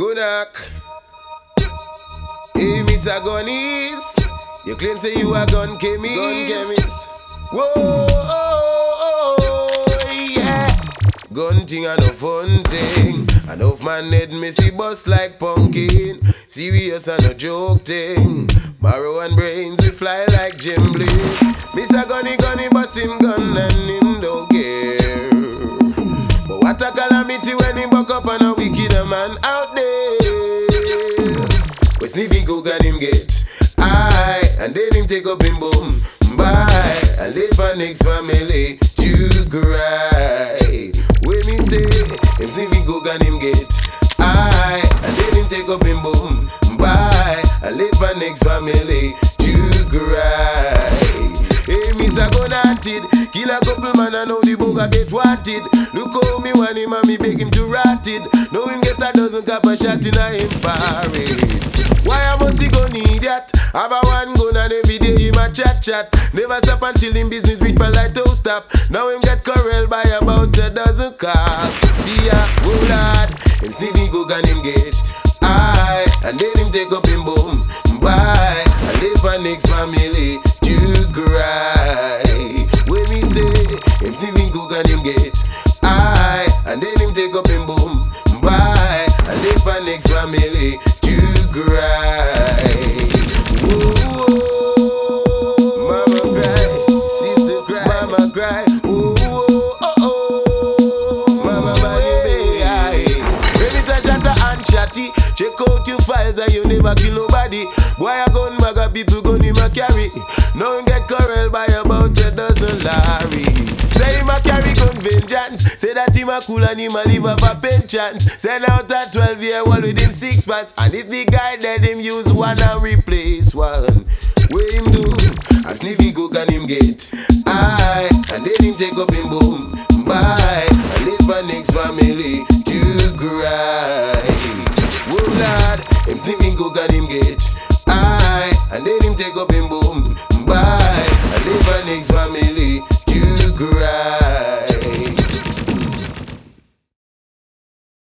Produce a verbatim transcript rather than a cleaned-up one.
Good knock. Hey, Mister Gunnies, you claim say you a gun chemist. Gun chemist. Whoa, yeah. Gun thing and no fun thing. Enough man head me see bust like pumpkin. Serious and no joke thing. Marrow and brains we fly like Jim Blade. Mister Gunny Gunny bust him gun and him don't care. But what a calamity when he buck up on a wicked man out there. We sniffing coke and him get high, and then him take up him boom. Bye, and live for next family to cry. When me say, him sniffing coke and him get high, and then him take up him boom. Bye, and live for next family to cry. Hey, Mister Gunatted, kill a couple man and now the boga get wanted. Look how me want him and me beg him to rat it. Now him get a dozen cap a shot in a him parade. Why I must he go need that? Have a one gun and every day him a chat chat. Never stop until him business reach for light to stop. Now him get corral by about a dozen cars. See ya, oh lad, him sniffing coke and him get high, and then him take up him boom. Bye, and live for next family to cry. When me say, him sniffing coke and him get high, and then him take up him boom. Bye, and live for next family to cry. Whoa, mama cry, sister cry, mama cry. Whoa, oh, oh, mama baby. When it's a shatter and shatty, check out your files and you never kill nobody. Boy a gun maga people gun him a carry. Now him get corral by about a dozen lorry. Say him a carry gun vengeance. Say that him a cool and him a live off a pension. Send out a twelve year old with him six pants. And if the guy dead him use one and replace one. What him do? A sniffy coke and him get high, and then him take up him boom. Bye, and live for next family to cry. Whoa lad, him sniffing coke and him get high, and then him take up him boom.